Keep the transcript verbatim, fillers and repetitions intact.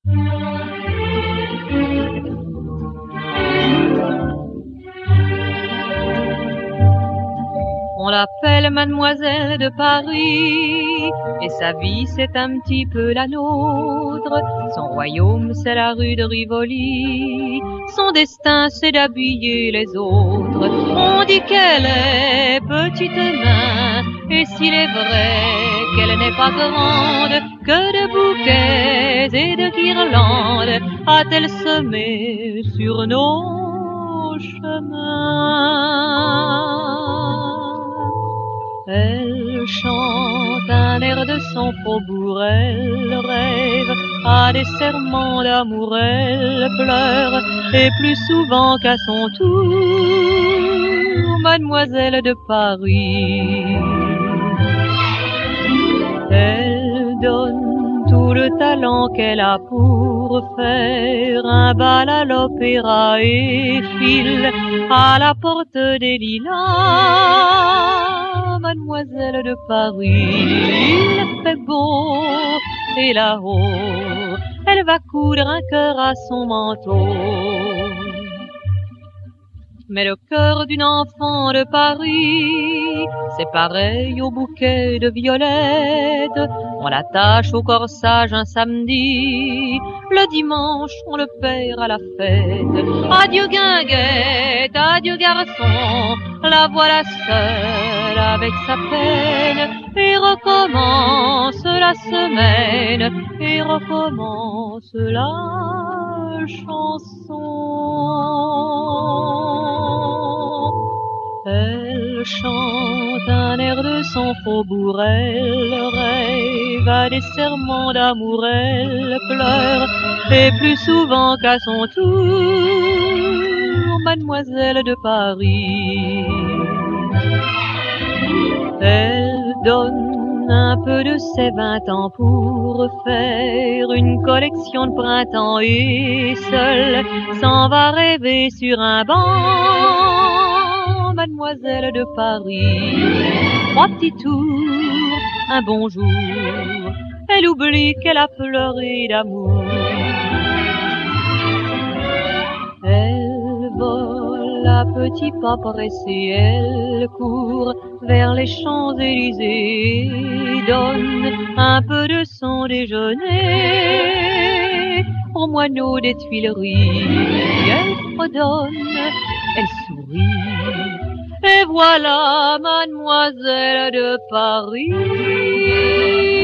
On l'appelle Mademoiselle de Paris, et sa vie c'est un petit peu la nôtre. Son royaume c'est la rue de Rivoli, son destin c'est d'habiller les autres. On dit qu'elle est petite main, et s'il est vrai qu'elle n'est pas grande, que de bouquets et de guirlandes a-t-elle semé sur nos chemins. Elle chante un air de son faubourg, elle rêve à des serments d'amour, elle pleure, et plus souvent qu'à son tour, Mademoiselle de Paris. Elle donne tout le talent qu'elle a pour faire un bal à l'opéra et file à la porte des lilas. Mademoiselle de Paris, il fait beau, et là-haut, elle va coudre un cœur à son manteau. Mais le cœur d'une enfant de Paris, c'est pareil au bouquet de violettes. On l'attache au corsage un samedi, le dimanche on le perd à la fête. Adieu guinguette, adieu garçon, la voilà seule avec sa peine, et recommence la semaine, et recommence la chanson. Elle chante un air de son faubourg, elle rêve à des serments d'amour, elle pleure, et plus souvent qu'à son tour, Mademoiselle de Paris. Elle donne un peu de ses vingt ans pour faire une collection de printemps, et seule s'en va rêver sur un banc, Mademoiselle de Paris. Trois petits tours, un bonjour, elle oublie qu'elle a pleuré d'amour. Elle vole à petits pas pressés, elle court vers les Champs-Élysées, donne un peu de son déjeuner aux moineaux des Tuileries. Elle fredonne, elle sourit, et voilà Mademoiselle de Paris.